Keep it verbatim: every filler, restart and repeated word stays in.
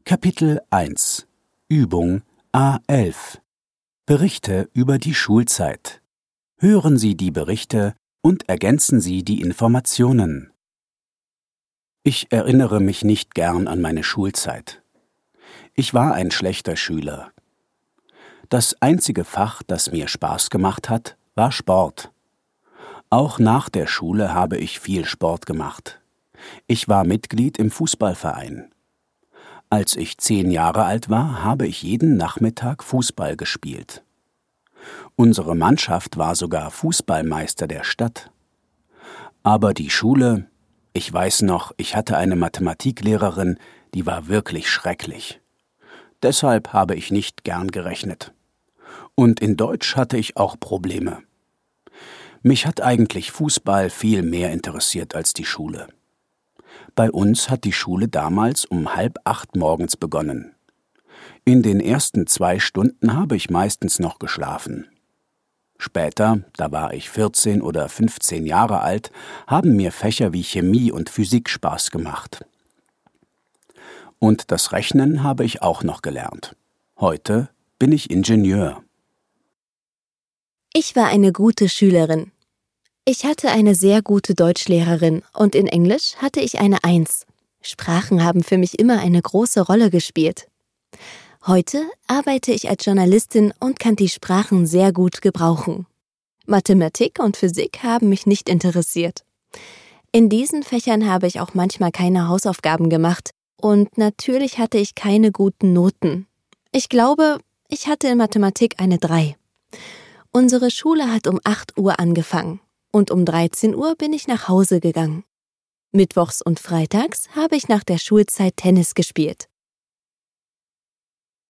Kapitel eins Übung A elf Berichte über die Schulzeit. Hören Sie die Berichte und ergänzen Sie die Informationen. Ich erinnere mich nicht gern an meine Schulzeit. Ich war ein schlechter Schüler. Das einzige Fach, das mir Spaß gemacht hat, war Sport. Auch nach der Schule habe ich viel Sport gemacht. Ich war Mitglied im Fußballverein. Als ich zehn Jahre alt war, habe ich jeden Nachmittag Fußball gespielt. Unsere Mannschaft war sogar Fußballmeister der Stadt. Aber die Schule, ich weiß noch, ich hatte eine Mathematiklehrerin, die war wirklich schrecklich. Deshalb habe ich nicht gern gerechnet. Und in Deutsch hatte ich auch Probleme. Mich hat eigentlich Fußball viel mehr interessiert als die Schule. Bei uns hat die Schule damals um halb acht morgens begonnen. In den ersten zwei Stunden habe ich meistens noch geschlafen. Später, da war ich vierzehn oder fünfzehn Jahre alt, haben mir Fächer wie Chemie und Physik Spaß gemacht. Und das Rechnen habe ich auch noch gelernt. Heute bin ich Ingenieur. Ich war eine gute Schülerin. Ich hatte eine sehr gute Deutschlehrerin und in Englisch hatte ich eine Eins. Sprachen haben für mich immer eine große Rolle gespielt. Heute arbeite ich als Journalistin und kann die Sprachen sehr gut gebrauchen. Mathematik und Physik haben mich nicht interessiert. In diesen Fächern habe ich auch manchmal keine Hausaufgaben gemacht und natürlich hatte ich keine guten Noten. Ich glaube, ich hatte in Mathematik eine Drei. Unsere Schule hat um acht Uhr angefangen. Und um dreizehn Uhr bin ich nach Hause gegangen. Mittwochs und freitags habe ich nach der Schulzeit Tennis gespielt.